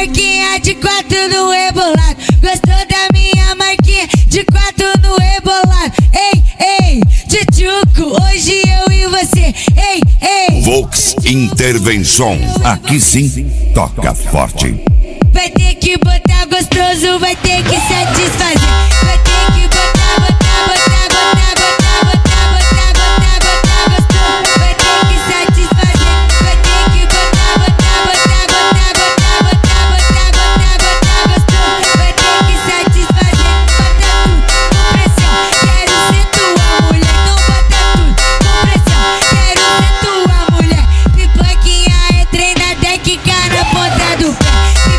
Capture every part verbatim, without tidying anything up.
marquinha de quatro no rebolado. Gostou da minha marquinha de quatro no rebolado. Ei, ei, tchutchuco, hoje eu e você. Ei, ei. Volks Intervenção, aqui sim toca forte. Vai ter que botar gostoso, vai ter que satisfazer. Vai ter que botar, botar, botar, botar, botar, botar, botar, botar, botar gostoso. Vai ter que satisfazer. Vai ter que botar, botar, botar, botar, botar, botar, botar, botar, botar gostoso. Vai ter que satisfazer. Bota tudo com pressão. Quero ser tua mulher, então bota tudo com pressão. Quero ser tua mulher. Pipoquinha é treinada, é quicar na ponta do pé.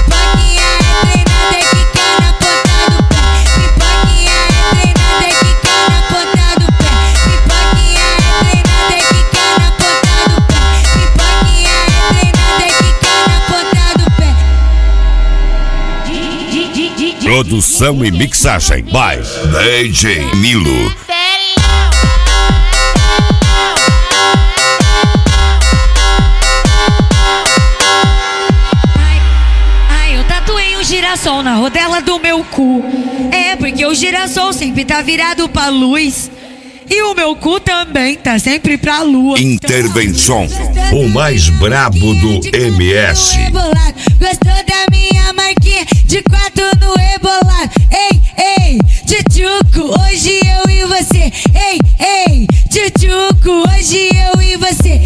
Produção e mixagem by D J Nilo. Ai, eu tatuei um girassol na rodela do meu cu. É, porque o girassol sempre tá virado pra luz. E o meu cu também tá sempre pra lua. Intervenção, o mais brabo do M S. Gostou da minha marquinha de quatro no rebolado. Ei, ei, tchutchuco, hoje eu e você. Ei, ei, tchutchuco, hoje eu e você.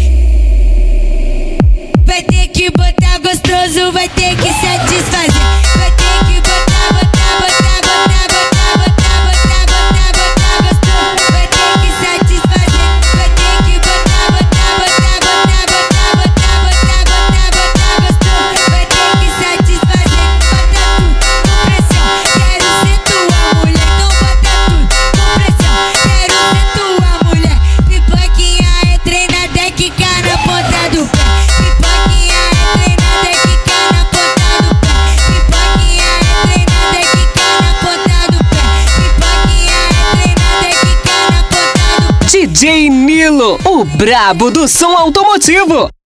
Vai ter que botar gostoso, vai ter que satisfazer. Vai ter que botar, botar, botar, botar, botar, botar, botar, botar, botar gostoso. Vai ter que satisfazer. Vai ter que botar, botar, botar, botar, botar, botar, botar, botar, botar gostoso. Vai ter que satisfazer. Bota tudo com pressão. Quero ser tua mulher, então bota tudo com pressão. Quero ser tua mulher. Pipoquinha é treinada, é quicar na ponta do pé. Pipoquinha é treinada, é quicar na ponta do pé. Pipoquinha é treinada, é quicar na ponta do pé. Pipoquinha é treinada, é quicar na ponta do pé. D J Nilo, o brabo do som automotivo.